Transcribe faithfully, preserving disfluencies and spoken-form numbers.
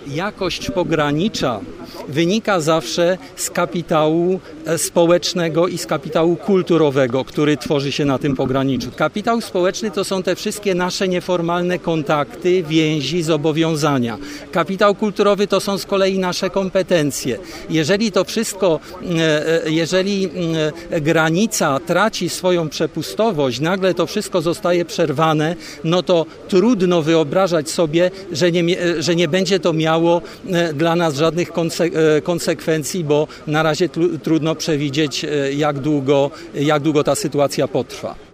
Jakość pogranicza wynika zawsze z kapitału społecznego i z kapitału kulturowego, który tworzy się na tym pograniczu. Kapitał społeczny to są te wszystkie nasze nieformalne kontakty, więzi, zobowiązania. Kapitał kulturowy to są z kolei nasze kompetencje. Jeżeli to wszystko, jeżeli granica traci swoją przepustowość, nagle to wszystko zostaje przerwane, no to trudno wyobrażać sobie, że nie, że nie będzie to miało dla nas żadnych konsekwencji, bo na razie trudno przewidzieć, jak długo, jak długo ta sytuacja potrwa.